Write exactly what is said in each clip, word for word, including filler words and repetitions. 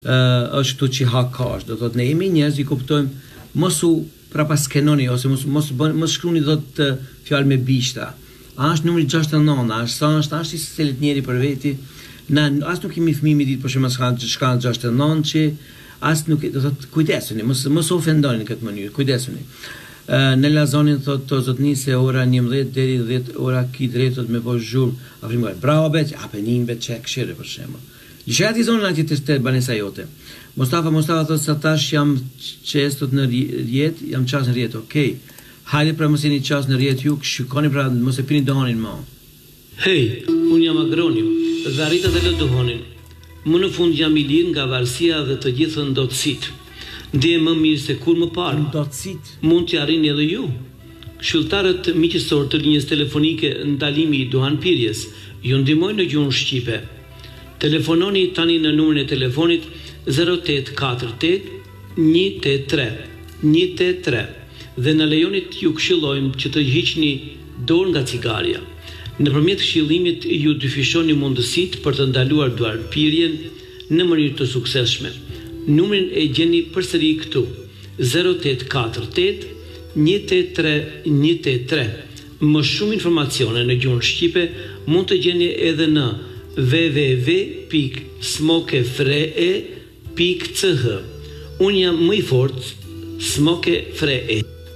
uh, është këtu që ha kash, do thotë ne jemi njerëz i kuptojmë mos u prapaskenoni ose mos mos bën mos shkruani do të fjalë me bishta. A është numri gjashtëdhjetë e nëntë, a është sa është, a është i selet njeri për veti. Na as nuk kemi fëmijë ditë për shembull shkan shkan gjashtëdhjetë e nëntë që as nuk do thotë kujdesuni, mos mos ofendoni në këtë mënyrë, kujdesuni. Uh, në Lazonin thotë to zotni se ora njëmbëdhjetë deri dhjetë ora ki drejtot me po zhur. Afrimoj. Bravo bet, apenin bet çek këshire për shembull. Lishat i zonë anti të banesa jote. Mustafa Mustafa thotë sa tash jam çestot në rjet, jam ças në rjet, okay. Hajde pra mos jeni ças në rjet ju, shikoni pra mos e pini dohanin më. Hej, unë jam Agroniu dhe arrita të lë dohanin. Më në fund jam i lirë nga varësia dhe të gjithë ndotësitë. Ndje më mirë se kur më parë. Ndotësitë. Mund t'ja arrini edhe ju. Këshilltarët miqësor të linjës telefonike ndalimi i duhan pirjes ju ndihmojnë në gjuhën shqipe. Telefononi tani në numrin e telefonit zero tetë katër tetë një tetë tre një tetë tre dhe na lejoni t'ju këshillojmë që të hiqni dorë nga cigaria. Nëpërmjet këshillimit ju dyfishoni mundësitë për të ndaluar duarpirjen në mënyrë të suksesshme. Numrin e gjeni përsëri këtu zero tetë katër tetë një tetë tre një tetë tre. Më shumë informacione në gjuhën shqipe mund të gjeni edhe në w w w pikë smokefree pikë c h. Unë jam më i fortë, Smokefree.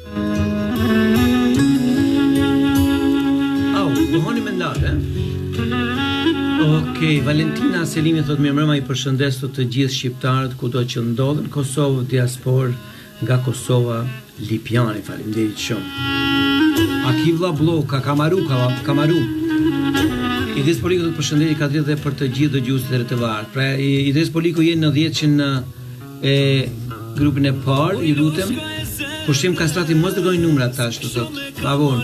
Au, dohoni me ndarë, eh? Okej, Valentina Selimi thot mirë mbrëma, i përshëndes të gjithë shqiptarët kudo që ndodhen, Kosovë, diaspor nga Kosova, Lipjani, faleminderit shumë. Akivla Bloka, Kamaru, Kamaru. Idris Poliku të përshëndetje ka dhe për të gjithë dëgjuesit e T V A. Pra Idris Poliku jeni në dhjetë në e grupin e parë, i lutem. Pushim Kastrati mos dërgojnë numrat tash, të thot. Favor.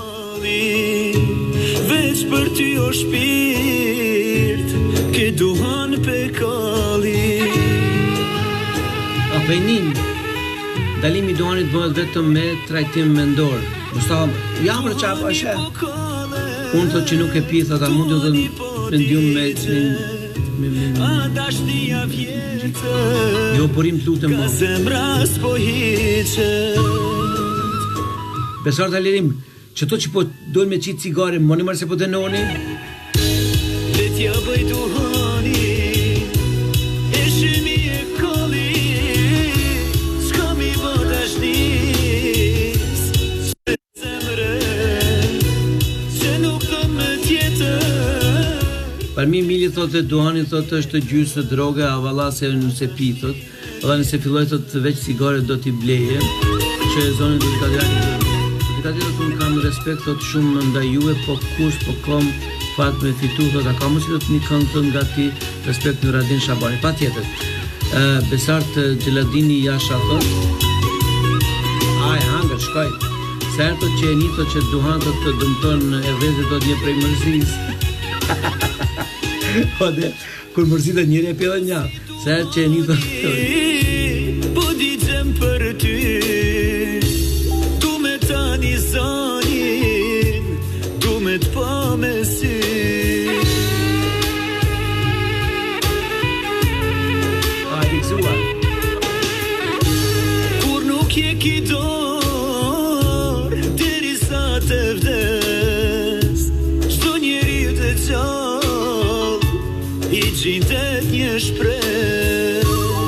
Veç për ty o shpirt, ke duhan pe kalli. Apenin. Dalimi i duhanit bëhet vetëm me trajtim mendor. Mustafa, ja për çfarë është? Unë thot që nuk e pi, thot, a mund të dhe me ndjumë me... me... me... me... Jo, përim të lutem më. Besar të lirim, që to që po dojnë me qitë cigare, më në mërë se po të noni? Letja bëj duhani, e shimi e koli, s'ka mi bodashnis, se zemre, që nuk të më tjetër. Parmi Mili thotë duhani thotë është gjysë e droge, a valla se nëse pi thotë, valla nëse filloj thotë veç cigare do t'i bleje, që e zonin të dikatjani të dikatjani të unë kam respekt thotë shumë nda juve, po kush po kom fat me fitu thotë, a ka mësi thotë një këngë të nga ti respekt në Radin Shabani, pa tjetër. Uh, Besart Gjeladini Jasha thotë, aj, hangër, shkoj, serto që e një thotë që duhan thotë të dëmton e vezit thotë një prej mërzis. Ode, kur mërzitët njëri e pjellë një, se që e një të... Po di gjem për ty, du me tani zanin, du me t'pa me sy. A, i këzua. Kur nuk je ki dorë, deri sa të vdes, çdo njeri të qallë, i gjindet një shpres.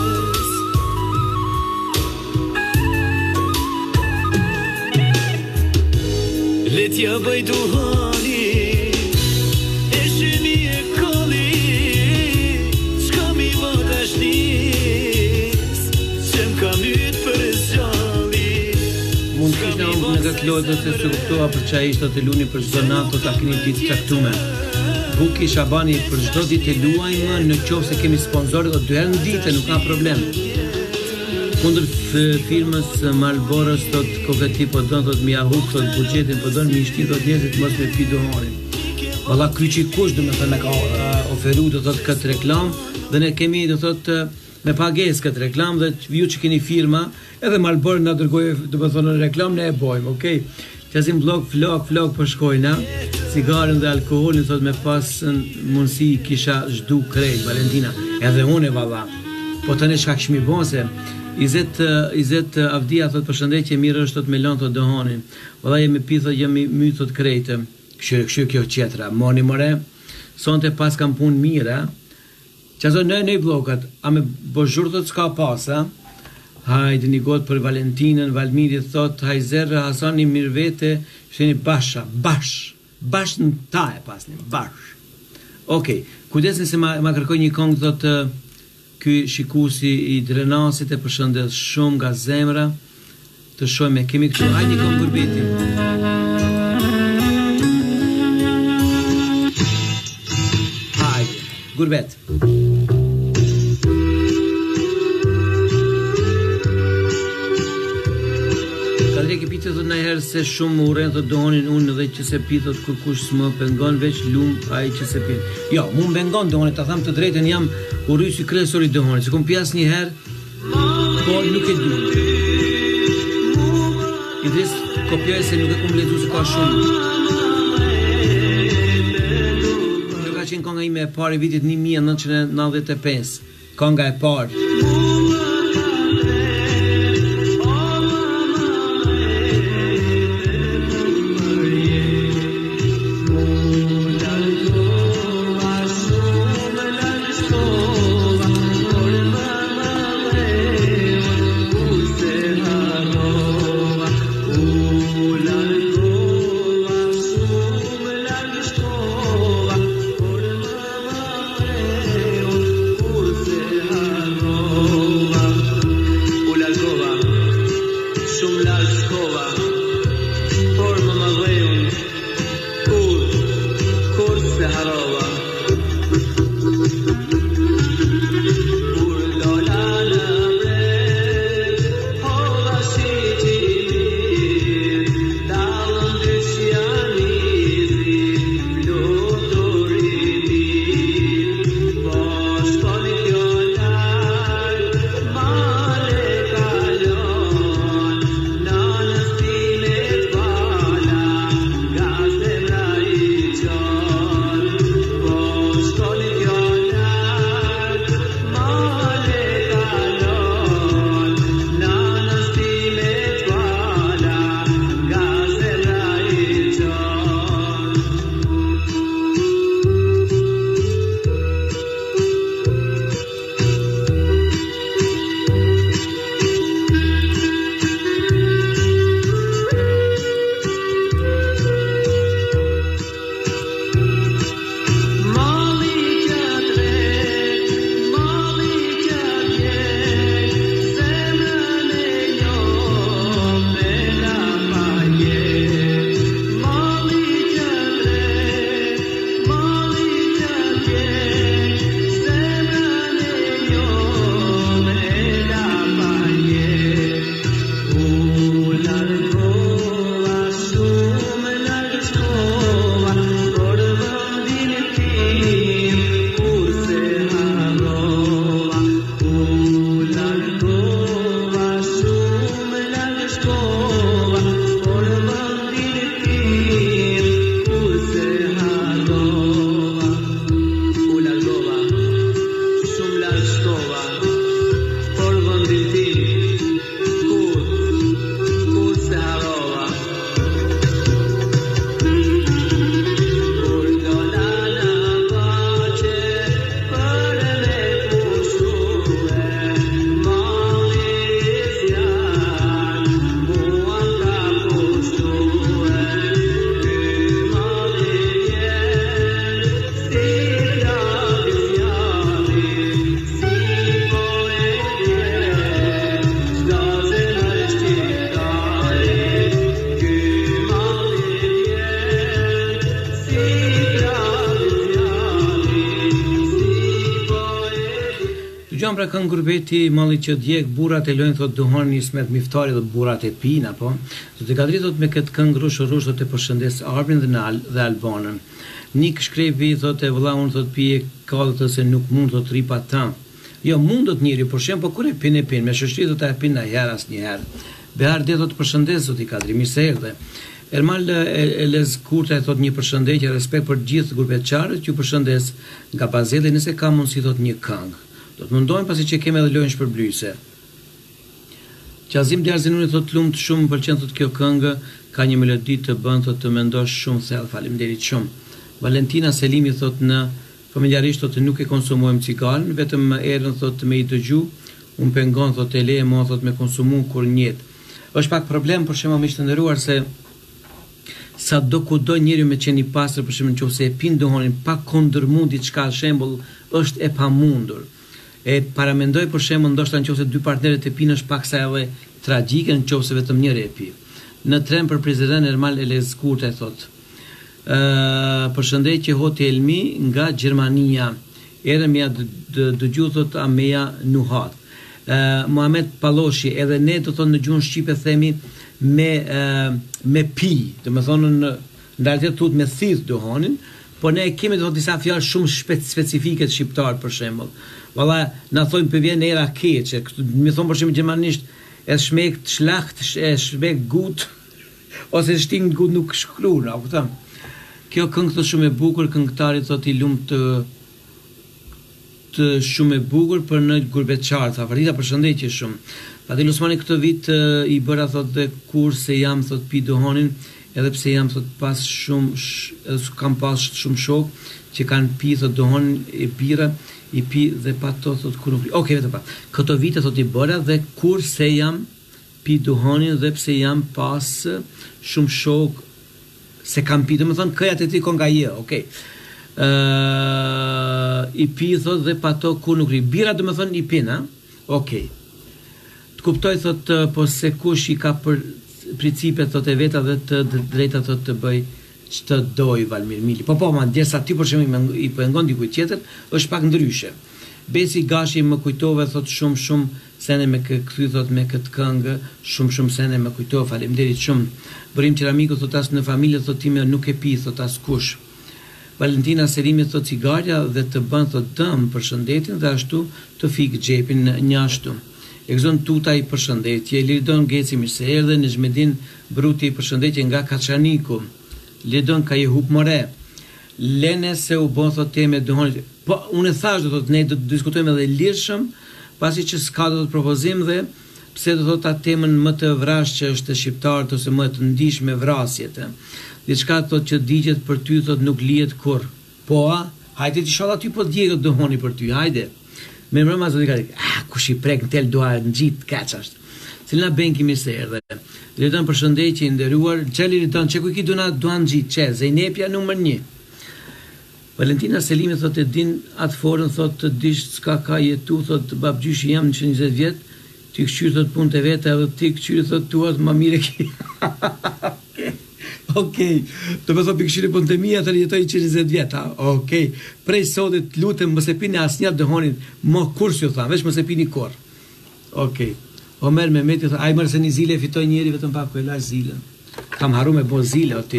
Letja bëj duhani, e shimi e koli, s'ka mi bodashnis, që m'ka myt për zjalli. Mund të ishte në këtë lojtë se se kuptoha për që a ishte të luni për çdo natë ta keni ditë caktume. Buki Shabani, për çdo ditë luajmë në qoftë se kemi sponsorë do dy herë në ditë, nuk ka problem. Kundër firmës Marlboros thot koketi po don thot mi ahuk thot buxhetin po don mi shtit thot njerëzit mos me pi duhanin. Valla kryqi kush do të thënë na ka uh, oferuar do thot këtë reklam dhe ne kemi do thot uh, me pagesë këtë reklam dhe ju që keni firma edhe Marlboro na dërgojë do të thonë reklam ne e bojmë, okay? Qazim blok flok flok po shkojna. Cigaren dhe alkoholin thot me pas mundësi kisha zhdu krejt, Valentina, edhe unë e valla. Po tani çka kishmi bën se Izet Izet Avdia thot përshëndetje, mirë është thot me lën thot dohanin. Valla jemi pi thot jemi my thot krejtë. Kështu kështu kjo qetra. Moni more. Sonte pas kam punë mira. Çazo në në vllogat, a me bozhur thot s'ka pas, a? Hajde një gotë për Valentinën, Valmiri thot, hajzerë, Hasani mirë vete, sheni basha, bash, bash në ta e pasni, bash. Okej, kujdesin se ma, ma kërkoj një këngë, thot, ky shikusi i Drenasit e përshëndet shumë nga zemra, të shojme, kemi këtu, hajde një këngë Gurbeti. Hajde, Gurbet. Thot në herë se shumë uren thot dohonin unë dhe që se pi thot kur kush s'më pengon veç lum ai që se pi. Jo, mu m'pengon dohoni, ta tham të drejtën jam urrysi kryesor i dohonit. Se kom pi asnjë herë, po nuk e di. Idris kopjoj se nuk e kom lexuar se ka shumë. Kjo ka qenë kënga ime e parë i vitit një mijë e nëntëqind e nëntëdhjetë e pesë. Kënga e parë. Pra këngë Gurbeti, malli që djeg, burrat e lojnë thot duhon Ismet Miftari dhe burrat e pin apo. Do të kadri thot me këtë këngë rush rush do të përshëndes Arbin dhe Nal dhe Albanën. Nik shkrevi thot e vëlla unë thot pije kallët se nuk mund thot ripa ta. Jo mund do të njëri, por shem po kur e pin e pin me shoqëri do ta pin na herë asnjëherë. Behar dhe do të përshëndes zoti kadri, mirë se erdhe. Ermal Elez Kurta e thot një përshëndetje, respekt për gjithë gurbetçarët, ju përshëndes nga Bazeli nëse ka mundësi thot një këngë. Do të mundohemi pasi që kemi edhe lojën shpërblyese. Qazim Djarzinuni thot lumt shumë më pëlqen thot kjo këngë, ka një melodi të bën thot të mendosh shumë thellë. Faleminderit shumë. Valentina Selimi thot në familjarisht thot nuk e konsumojmë cigaren, vetëm erën thot me i dëgju, unë pengon thot e leje mua thot me konsumu kur njet. Është pak problem për shembull miq të nderuar se sa do kudo njëri me qenë i pastër për shembull nëse e pin dohonin pa kundërmund diçka shembull është e pamundur. E paramendoj për shembull ndoshta nëse dy partnerët e pinë është paksa edhe tragjike nëse vetëm njëri e pi. Në tren për Prizren Ermal Elezkurte thot. Ë përshëndetje Hoti Elmi nga Gjermania. Edhe më dëgju thot Ameja Nuhat. Ë Muhamet Palloshi, edhe ne do thonë në gjuhën shqipe themi me uh, me pi, do të thonë në ndërtet tut me thith dohonin, por ne kemi do disa fjalë shumë shpe, specifike të shqiptar për shembull. Valla na thonë për vjen era keqe, më thon për shembull gjermanisht es schmeckt schlecht, es schmeckt gut, ose stinkt gut nuk shkruan, apo kupton. Kjo këngë është shumë e bukur, këngëtari thotë i lumt të të shumë e bukur për në Gurbeçar, tha Farida përshëndetje shumë. Fadil Osmani këtë vit uh, i bëra thot dhe kur se jam thot pi dohonin, edhe pse jam thot pas shumë, sh, kam pas shumë shok që kanë pi thot dohonin e bira, i pi dhe pa to thot kur nuk. Okej, vetëm pa. Këtë vit thot i bëra dhe kur se jam pi dohonin dhe pse jam pas shumë shok se kam pi, do të thonë këjat e ti kon nga je, okej. Uh, i pi thot dhe pa to kur nuk ri. Bira do të thonë i pin, ha? Okej. Kuptoj thot po se kush i ka për principet thot e veta dhe të drejta thot të bëj ç'të doj Valmir Mili. Po po, ma derisa ti për shembull i pengon dikujt tjetër, është pak ndryshe. Besi Gashi më kujtove thot shumë shumë sene me kthy thot me këtë këngë, shumë shumë sene më kujtove, faleminderit shumë. Bërim Qeramiku thot as në familje thot time nuk e pi thot as kush. Valentina Selimi thot cigarja dhe të bën thot dëm për shëndetin dhe ashtu të fik xhepin një ashtu. Egzon Tuta i përshëndetje, Liridon Geci mirë se erdhe, Nezmedin Bruti i përshëndetje nga Kaçaniku, Liridon ka i hup more, Lene se u bon thot teme dohonit. Po, unë e thash do thot, ne do të diskutojmë edhe lirshëm, pasi që s'ka do të propozim dhe pse do thot ta temën më të vrash që është shqiptar ose më të ndish me vrasjet. Diçka thot që digjet për ty thot nuk lihet kur. Po, a? Hajde ti shoh aty po djegët dohoni për ty, hajde. Me mërëma zoti ka ah, kush i prek në tel duar në gjitë, kaç është. Cilina Benki mirë se erdhe. Liridon përshëndetje i nderuar, që Liridon, që ku ki duna duan në gjitë, që, Zejnepja numër një. Valentina Selimi thot e din atë forën, thot të dish s'ka ka jetu, thot babgjyshi jam në që njëzet vjetë, ti këqyrë thot punë të vete, edhe ti këqyrë thot tuat ma mire ki. Okej, do të thotë pikërisht punë të mia të jetoj njëzet vjet, ha. Okej. Prej sotit lutem mos e pini asnjë dohonin, më kurs ju tham, veç mos e pini kurr. Okej. Omer Mehmeti thotë, ai më se një zile fitoi njëri vetëm pa ku e lash zilen. Kam harru me bo zile aty.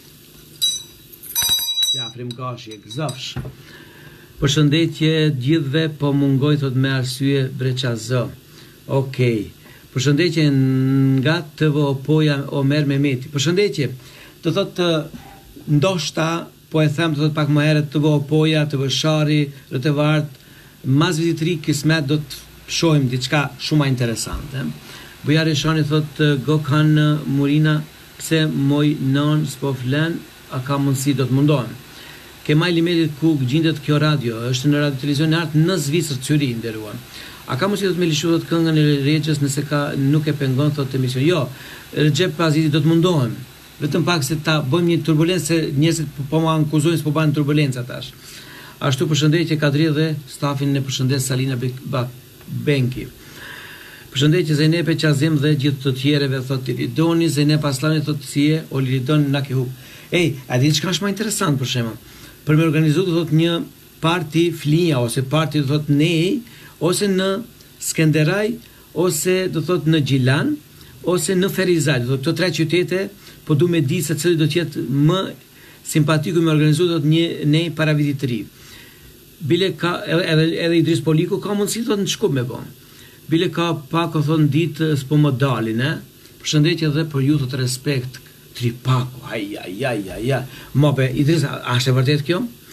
Qafrim Gashi, gëzofsh. Përshëndetje gjithëve, po mungoj thot me arsye Breçazo. Okej. Përshëndetje nga T V O-poja Omer Mehmeti. Përshëndetje. Do thotë ndoshta po e them do thotë pak më herët T V O-poja, T V Shari, R T V Art, mas vizitri kismet do të shohim diçka shumë interesante. Bujari Shani thotë Gokhan Murina, pse moj non s'po flen, a ka mundësi do të mundohem. Kemal Limelit ku gjendet kjo radio, është në radio televizion art në Zvicër Zyri nderuar. A ka mundësi do të më lishu thot këngën e Regjës nëse ka nuk e pengon thot emision. Jo, Recep Paziti do të mundohem. Vetëm pak se ta bëjmë një turbulencë se njerëzit po më akuzojnë se po bën turbulencë tash. Ashtu përshëndetje Kadri dhe stafin e përshëndet Salina Benki. Përshëndetje Zenepe Qazim dhe gjithë të tjerëve thot Liridoni, Zenep Aslani thot si e, o Liridon na ke hub. Ej, a di çka është më interesant për shembull? Për me organizuar thot një parti flinja ose parti thot nej ose në Skenderaj, ose do thot në Gjilan, ose në Ferizaj, do thot të tre qytete, po du me di se cili do të jetë më simpatiku me organizu do të një nej para vitit të ri. Bile ka, edhe, edhe Idris Poliku ka mundësi thot në Shkup me bon. Bile ka pak o thot në ditë s'po më dalin, eh? Përshëndetje dhe për ju të respekt, Tripaku, aj, aj, aj, aj, aj. Mobe, Idris, a është e vërtet kjo?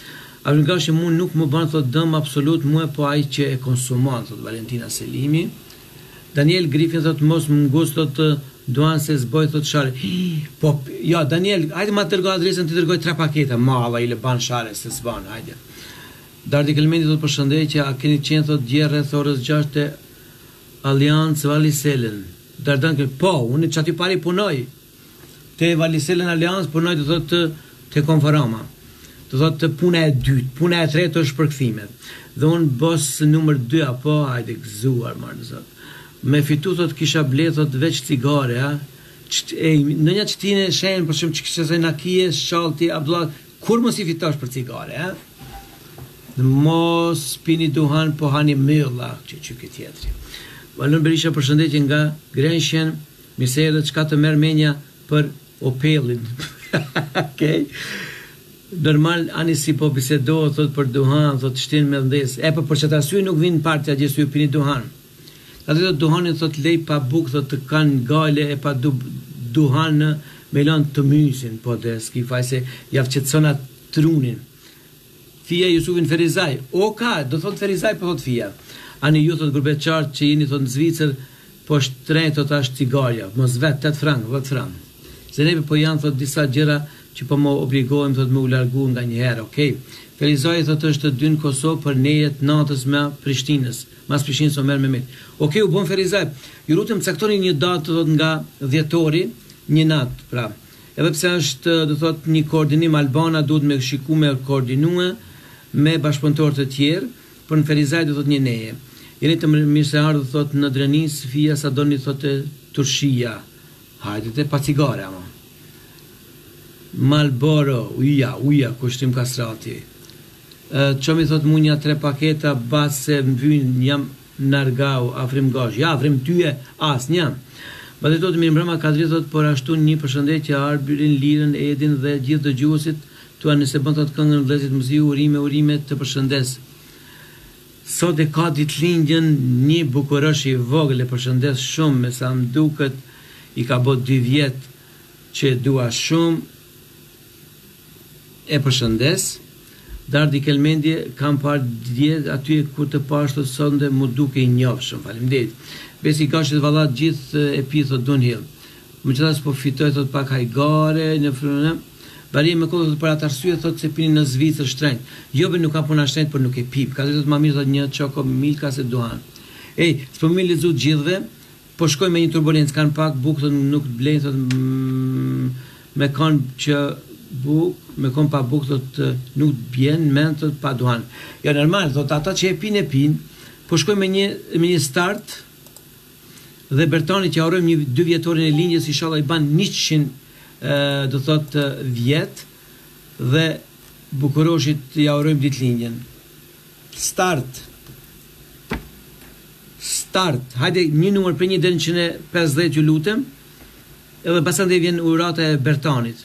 A nga që mu nuk më bën thot dëm absolut mua, po ai që e konsumon, thot Valentina Selimi. Daniel Griffin thot mos më ngos thot duan se zboj thot share. Po ja Daniel, hajde ma dërgoj adresën, ti dërgoj tre paketa, malla i le ban share se s'ban, hajde. Dardi Kelmendi thot përshëndetje, a keni qenë thot dje rreth orës gjashtë te Aliancë Valiselen. Dardan ke po, unë çati pari punoj. Te Valiselen Aliancë punoj do thot te Konforama. Do thot puna e dytë, puna e tretë është përkthimet. Dhe unë bos numër dy apo hajde gëzuar marrë zot. Me fitu thot kisha ble thot veç cigare, ha? E, në një qëtine shenë, për shumë që kështë se nakije, shalti, Abdullah, kur mos i fitosh për cigare, ha? Mos pini duhan, po hani mylla, që që këtë tjetëri. Valon Berisha përshëndetje nga Grenqen, miserët, qka të merë menja për Opelin. Okej? Normal, ani si po bisedohet, thot për duhan, thot shtin me ndes. E, për për që të asyj nuk vinë partja gjithë ju pini duhan. Atë do duhanin thot lej pa buk thot të kanë gale e pa du, duhan me lanë të mysin, po dhe s'ki faj se javë qëtësona trunin. Fia Jusufin Ferizaj, o ka, do thot Ferizaj po thot Fia. Ani ju thot grupe qartë që jeni thot në Zvicër, po shtrejnë thot ashtë cigarja, mos vetë, tëtë frangë, vëtë frangë. Se neve po janë thot disa gjera që po më obligohem thot me u largu nga njëherë, okej. Okay? Ferizaj thot është të dy në Kosovë për nejet natës me Prishtinës. Mas Prishtinës o merë me mitë. Okej, u bon Ferizaj, ju rutëm caktoni një datë thot nga dhjetori, një natë, pra. Edhe pse është, do thot, një koordinim Albana duhet me shiku me koordinue me bashkëpunëtor të tjerë, për në Ferizaj do thot një neje. Jeni të mirë se ardhë thot në Drenis, Fia sa do një thot e Turshia. Hajde te pa cigare, ama. Malboro, uja, uja, kushtim kastrati. Që mi thot mu një tre paketa bas se më vynë jam nargau, afrim gosh, ja, afrim tyje, as, njam. Ba dhe thot, mirë mbrëma kadri thot, por ashtu një përshëndetje Arbirin, Lirën, Edin dhe gjithë dhe gjuhësit, tua nëse bën thot këngën vlezit muziu, urime, urime të përshëndes. Sot e ka ditë lindjen një bukurësh i vogël e përshëndes shumë, me sa më duket i ka bot dy vjetë që dua shumë, e përshëndes. Dardi Kelmendje, kam parë djetë aty kur të pashtë të sonde mu duke i njofshëm, faleminderit. Besi ka që të valat gjithë e pithot Dunhill. Më qëtas po fitoj thot pak hajgare, në frënë, bari me kohë thot për atë arsye thot se pini në Zvicër shtrenjt. Jobe nuk ka puna shtrenjt, për nuk e pip. Ka të thot ma mirë thot një qoko milka se duhan. Ej, s'po me lezu gjithve, po shkoj me një turbulencë, kanë pak buk, thot nuk të blejnë, thot mm, me kanë që buk, me kon pa buk, thot nuk bjen, men, thot pa duhan. Ja, normal, thot ata që e pin e pin, po shkoj me një, me një start, dhe Bertani që aurojmë një dy vjetorin e lindjes, inshallah i ban njëqind, do thot vjet, dhe Bukuroshit i aurojmë ditë lindjen. Start. Start. Hajde një numër për një deri në njëqind e pesëdhjetë ju lutem, edhe pasandej vjen urata e Bertanit.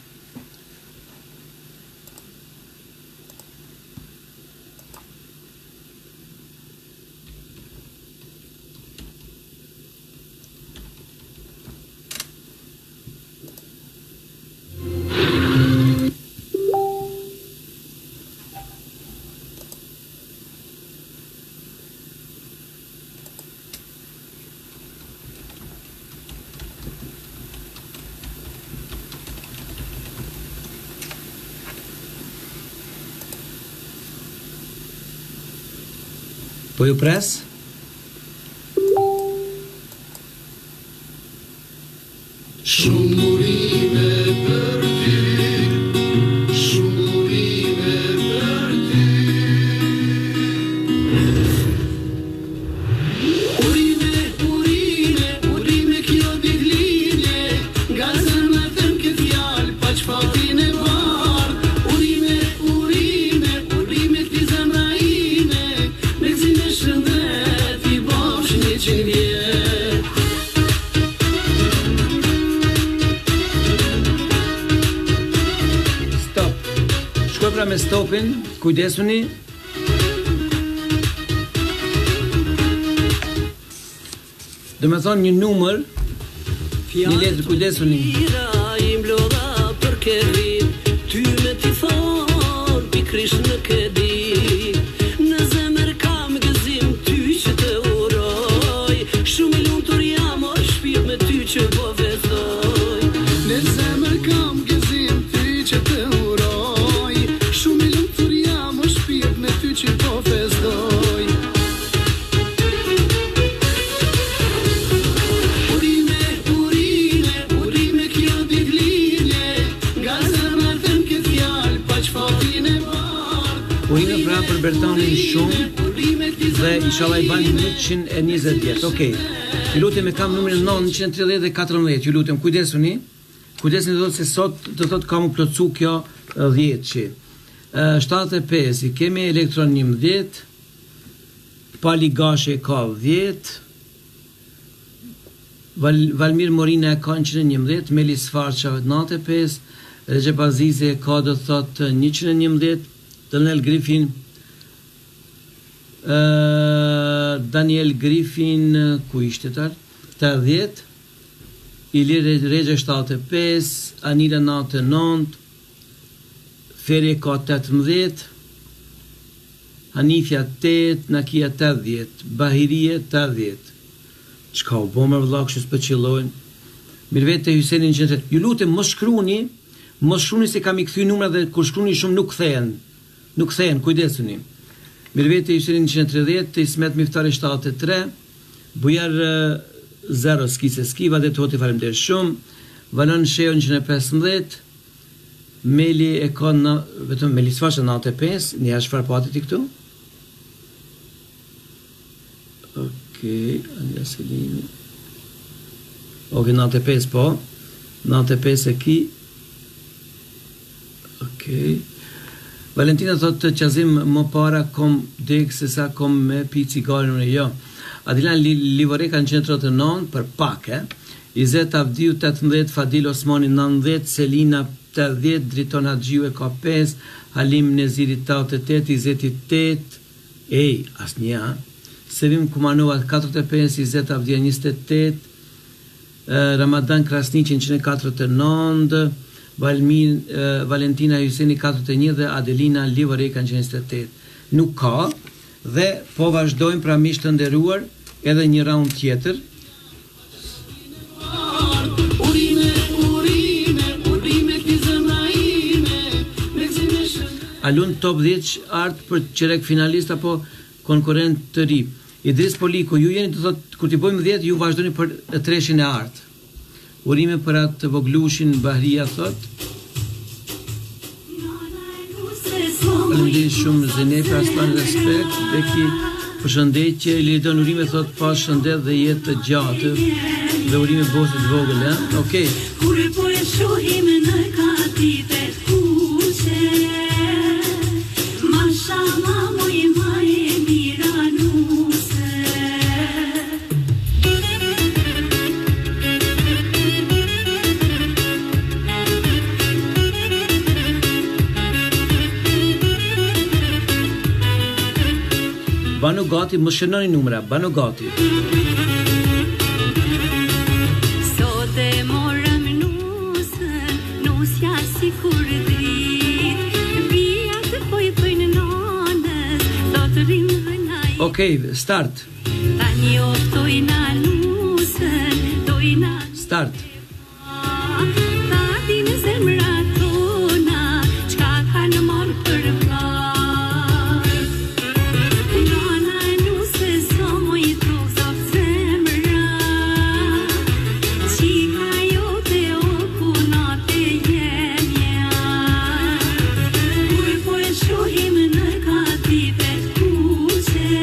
Po ju pres? Shumë urime për ty, shumë urime për ty. Urime, urime, urime kjo digline, nga zërme thëm këtë fjallë, pa që fatin e bardë. Urime, urime, urime këti zemra ime, me këzime shëndet i bashkë një qenë vjetë. Shkoj pra me stopin, kujdesuni. Do me thonë një numër, një letër, kujdesuni. I mblodha për kërvin, ty me t'i thonë, pikrish në këdi. Bertanin shumë dhe inshallah i bani njëqind e njëzet vjet. Okej. Ju lutem e kam numrin nëntëqind e tridhjetë e katërmbëdhjetë. Ju lutem kujdesuni. Kujdesuni do të thotë se sot do thotë kam u plotsu kjo dhjetëçi. shtatëdhjetë e pesë i kemi Elektron njëmbëdhjetë, Pali Gashi ka dhjetë, Val, Valmir Morina e ka njëqind e njëmbëdhjetë, Melis Farqa nëntëdhjetë e pesë, Recep Azizi e ka do thotë njëqind e njëmbëdhjetë, Daniel Griffin, uh, Daniel Griffin, ku ishte tar? tetëdhjetë, Ilir Regje shtatëdhjetë e pesë, Anila nëntëdhjetë e nëntë, Feri ka tetëmbëdhjetë, Hanifja tetë, Nakia tetëdhjetë, Bahirije tetëdhjetë. Çka u bë më vëlla kështu s'pëqillojnë. Mirëvete Hyseni në qendër. Ju lutem mos shkruani, mos shkruani se kam i kthy numrat dhe kur shkruani shumë nuk kthehen. Nuk kthehen, kujdesuni. Mirëvete Hyseni në qendër tridhjetë, Ismet Miftari shtatëdhjetë e tre, Bujar zero skise skiva dhe toti faleminderit shumë. Valon Sheo njëqind e pesëmbëdhjetë, Meli e ka në, vetëm Melis Fasha nëntëdhjetë e pesë, një çfarë pati ti këtu? Okej, Anja Selimi. Okej, nëntëdhjetë e pesë po. nëntëdhjetë e pesë e ki. Okej. Valentina thotë qazim më para kom dek se sa kom me pi cigarin e jo. Adilan Livoreka në qendër e nëntë për pak, e. Izet Avdiu tetëmbëdhjetë, Fadil Osmani nëntëdhjetë, Selina tetëdhjetë, Driton Haxhiu e ka pesë, Halim Neziri tetëdhjetë e tetë, Izeti tetë, ej, asnjë, Sevim Kumanova katërdhjetë e pesë, Izet Avdia njëzet e tetë, Ramadan Krasniqi njëqind e katërdhjetë e nëntë, Valmin, Valentina Hyseni katërdhjetë e një dhe Adelina Livoreka njëzet e tetë. Nuk ka dhe po vazhdojmë pra miq të nderuar edhe një raund tjetër. Alun top dhjetë art për qerek finalist apo konkurrent të ri. Idris Poliku, ju jeni të thotë, kur t'i bojmë dhjetë, ju vazhdoni për treshin e art. Urime për atë voglushin Bahria thot. Faleminderit shumë Zenefa, aslan respekt, Beki, përshëndetje, Lidon urime thot pas shëndet dhe jetë të gjatë dhe urime bosit vogël, ja? Okej. Kur po e shohim në katitet kuqe, mashallah moj ma e mira nuse. Banu gati, më shënoni numra, banu gati. Sot e morëm nusën, nusja si kur drit, vijat poj pëjnë nonës, do të rrim dhe na i. Okej, start. Ta njoftojna nusën, dojna Start. ta din zemra tona, qka kanë morë për pra. Nana nuse so moj truk zot zemra, qika jote o punate jemja. Kur po e shohim në katitet kuqe,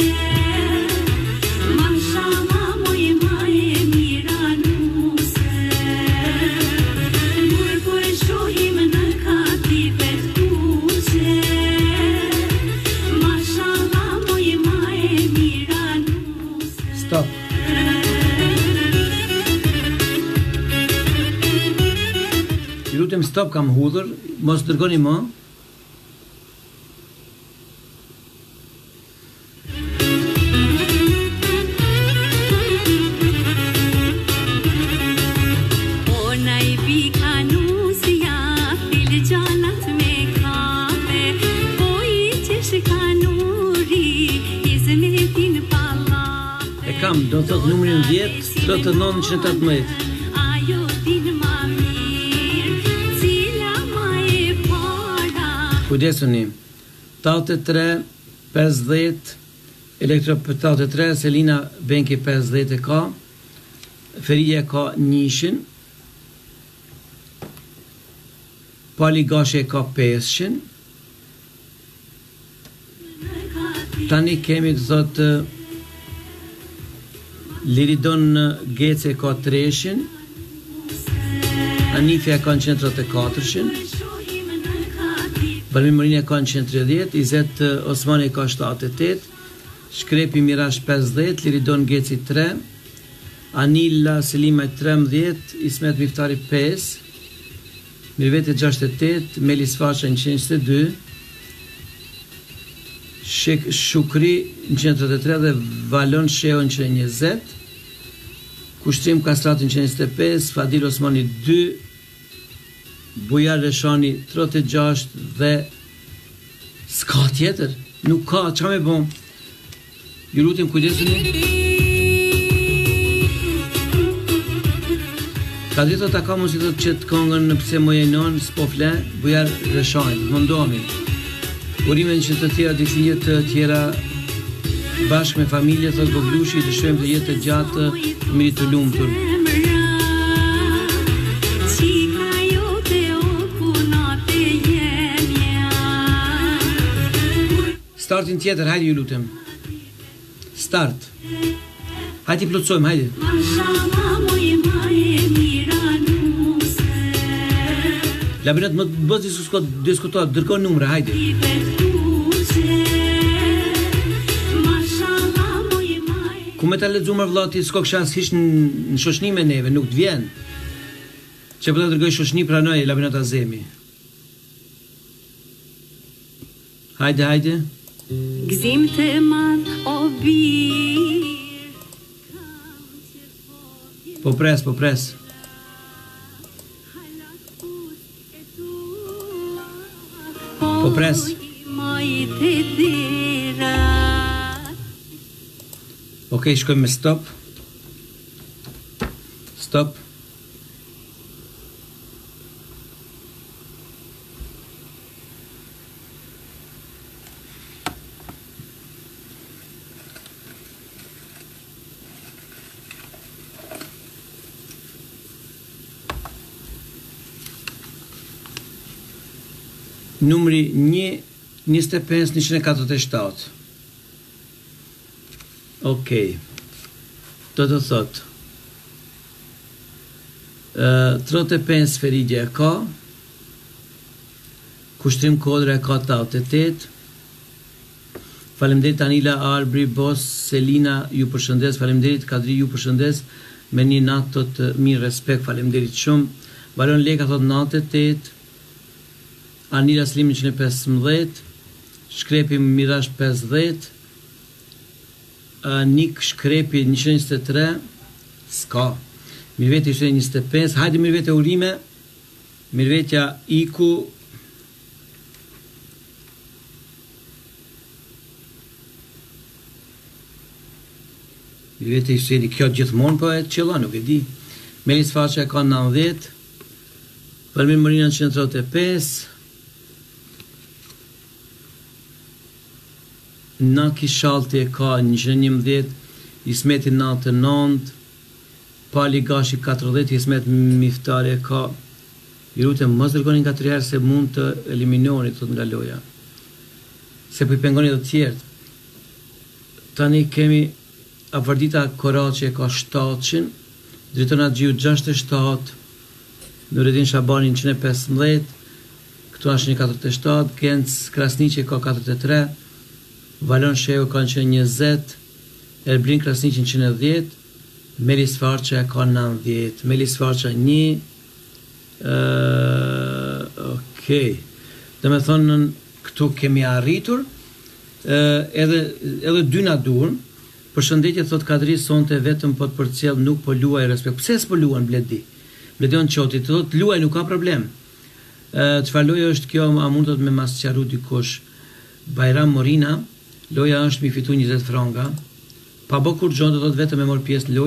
mashallah moj ma e mira nuse. Kur po e shohim në katitet kuqe, mashallah moj ma e mira nuse. Stop. Ju lutem stop, kam hudhur, mos dërgoni më. Ona i pika nusja, fil gjallat me kafe, po i qesh kanuri, izmetin pallate. E kam, do thot numrin dhjetë, dhjetë e nëntë njëqind e tetëmbëdhjetë. Ajo din ma mirë, cila ma e para. Kujdesuni. tetëdhjetë e tre, pesëdhjetë, Elektro tetëdhjetë e tre, Selina Benki pesëdhjetë e ka, Feria ka njëshin, Pali Gashi e ka pesëqind, Tani kemi të thotë Liridon Gece ka treshin, Anifja ka në qendër të katërshin, Balmin Morini ka në qendër tridhjetë, Izet Osmani ka shtatëdhjetë e tetë, Shkrepi Mirash pesëdhjetë, Liridon Geci tre, Anila Selima trembëdhjetë, Ismet Miftari pesë, Mirvete gjashtëdhjetë e tetë, Melis Fasha në njëqind e dy, Shek Shukri në njëqind e tre dhe Valon Sheo në njëqind e njëzet, Kushtrim Kastrati në njëqind e pesë, Fadil Osmani dy, Bujar Reshani tridhjetë e gjashtë dhe s'ka tjetër, nuk ka, qa me bom? Ju lutim kujdesuni. Ka drejtë ta ka mos i thotë që të këngën në pse më jenon, s'po fle, Bujar Reshani, më ndomi. Urime në që të tjera dikshinje të tjera bashkë me familje, thotë Boglushi, të shojmë të jetë të gjatë, miri të lumtur. Startin tjetër, hajde ju lutem. Start. Hajde i plotsojmë, hajde. Labinat më bëz diskutohet, dërkon numre, hajde. Ku me ta lexuar vllati, s'ka kshas hiç në shoqni me neve, nuk të vjen. Që po ta dërgoj shoqni pranoj Labinat Azemi. Hajde, hajde. Gzim të madh o bir. Po pres, po pres. Po pres. Ok, shkojmë me stop. Stop. Numri një, njëzet e pesë, njëqind e katërdhjetë e shtatë. Okej. Do të thotë. tridhjetë e pesë Ferigja e ka. Kushtrim Kodra e ka tetëdhjetë e tetë. Faleminderit Anila Arbri Bos, Selina ju përshëndes, faleminderit Kadri ju përshëndes me një natë të mirë respekt, faleminderit shumë. Balon Leka thot nëntëdhjetë e tetë. Anila Slim njëqind e pesëmbëdhjetë, Shkrepi Mirash pesëdhjetë, Nik Shkrepi njëqind e njëzet e tre, s'ka. Mirveti ishte njëzet e pesë, hajde Mirvete urime, Mirvetja Iku, Mirvete ishte kjo gjithmonë po e qëlla, nuk e di. Melis Fasha ka nëntëdhjetë, Balmin Morina njëqind e tridhjetë e pesë, Naki Shalti e ka njëqind e njëmbëdhjetë, Ismeti nëntëdhjetë e nëntë, Pali Gashi katërdhjetë, Ismet Miftari e ka. I lutem mos dërgoni nga tre herë se mund të eliminoni, thot nga loja. Se po i pengoni të tjerë. Tani kemi Avardita Koraci e ka shtatëqind, Dritona Gjiu gjashtëdhjetë e shtatë, Nuredin Shabani njëqind e pesëmbëdhjetë, këtu është një katërdhjetë e shtatë, Genc Krasniqi ka katërdhjetë e tre, Valon Sheu ka njëqind e njëzet, Elbrin Krasniqi njëqind e dhjetë, Melis Farqa ka nëntëdhjetë, Melis Farqa një, uh, okej, dhe me thonë këtu kemi arritur, uh, edhe, edhe dy na duhen, përshëndetje thot Kadri sonte vetëm po të përcjell nuk po luaj respekt. Pse s'po luan Bledi? Bledion Qoti thot luaj nuk ka problem. Uh, Çfarë loja është kjo, a mund të më mas sqaru dikush? Bajram Morina, loja është mi fitu njëzet franga, pa bë kur gjon do të vetëm e mor pjesë në lojë.